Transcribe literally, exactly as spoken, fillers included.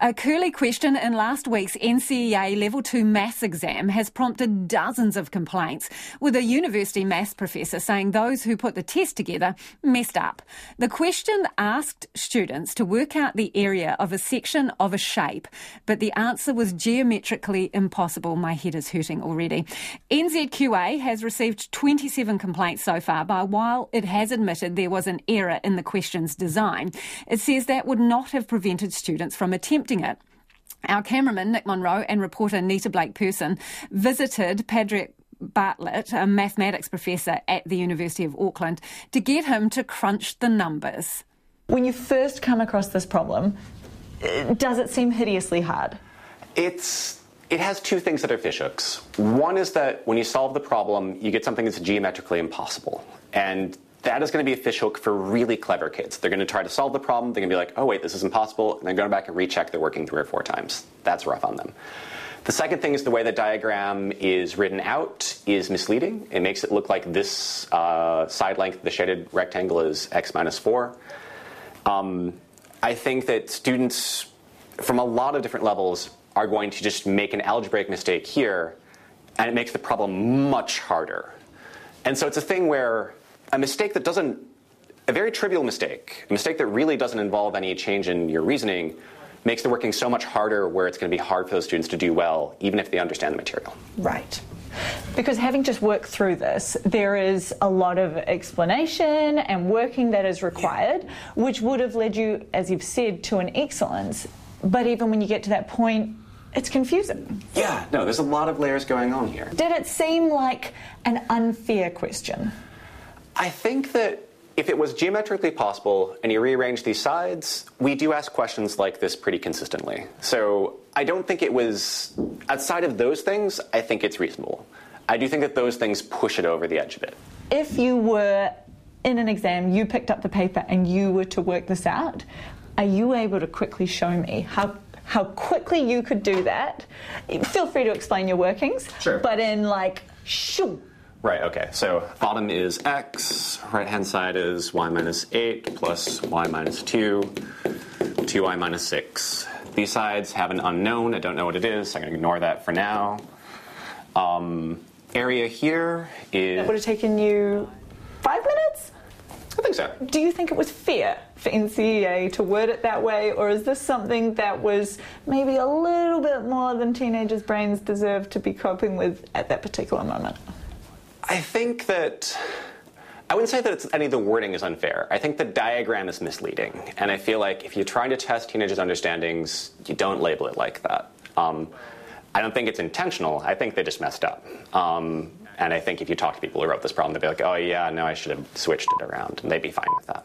A curly question in last week's N C E A Level two Maths exam has prompted dozens of complaints, with a university maths professor saying those who put the test together messed up. The question asked students to work out the area of a section of a shape, but the answer was geometrically impossible. My head is hurting already. N Z Q A has received twenty-seven complaints so far, but while it has admitted there was an error in the question's design, it says that would not have prevented students from attempting it. Our cameraman, Nick Monroe, and reporter Nita Blake-Person visited Padraig Bartlett, a mathematics professor at the University of Auckland, to get him to crunch the numbers. When you first come across this problem, does it seem hideously hard? It's, it has two things that are fishhooks. One is that when you solve the problem, you get something that's geometrically impossible. And that is going to be a fishhook for really clever kids. They're going to try to solve the problem. They're going to be like, oh, wait, this is impossible. And they're going back and recheck their working three or four times. That's rough on them. The second thing is the way the diagram is written out is misleading. It makes it look like this uh, side length, the shaded rectangle, is x minus four. Um, I think that students from a lot of different levels are going to just make an algebraic mistake here, and it makes the problem much harder. And so it's a thing where a mistake that doesn't, a very trivial mistake, a mistake that really doesn't involve any change in your reasoning, makes the working so much harder where it's going to be hard for those students to do well, even if they understand the material. Right. Because having just worked through this, there is a lot of explanation and working that is required, which would have led you, as you've said, to an excellence. But even when you get to that point, it's confusing. Yeah, no, there's a lot of layers going on here. Did it seem like an unfair question? I think that if it was geometrically possible and you rearrange these sides, we do ask questions like this pretty consistently. So I don't think it was, outside of those things, I think it's reasonable. I do think that those things push it over the edge a bit. If you were in an exam, you picked up the paper and you were to work this out, are you able to quickly show me how how quickly you could do that? Feel free to explain your workings. Sure. But in like, shoo. Right, okay, so bottom is x, right-hand side is y minus eight plus y minus two, two y minus six. These sides have an unknown, I don't know what it is, so I'm going to ignore that for now. Um, area here is... It would have taken you five minutes? I think so. Do you think it was fair for N C E A to word it that way, or is this something that was maybe a little bit more than teenagers' brains deserve to be coping with at that particular moment? I think that, I wouldn't say that it's, any of the wording is unfair. I think the diagram is misleading. And I feel like if you're trying to test teenagers' understandings, you don't label it like that. Um, I don't think it's intentional. I think they just messed up. Um, and I think if you talk to people who wrote this problem, they'd be like, oh yeah, no, I should have switched it around. And they'd be fine with that.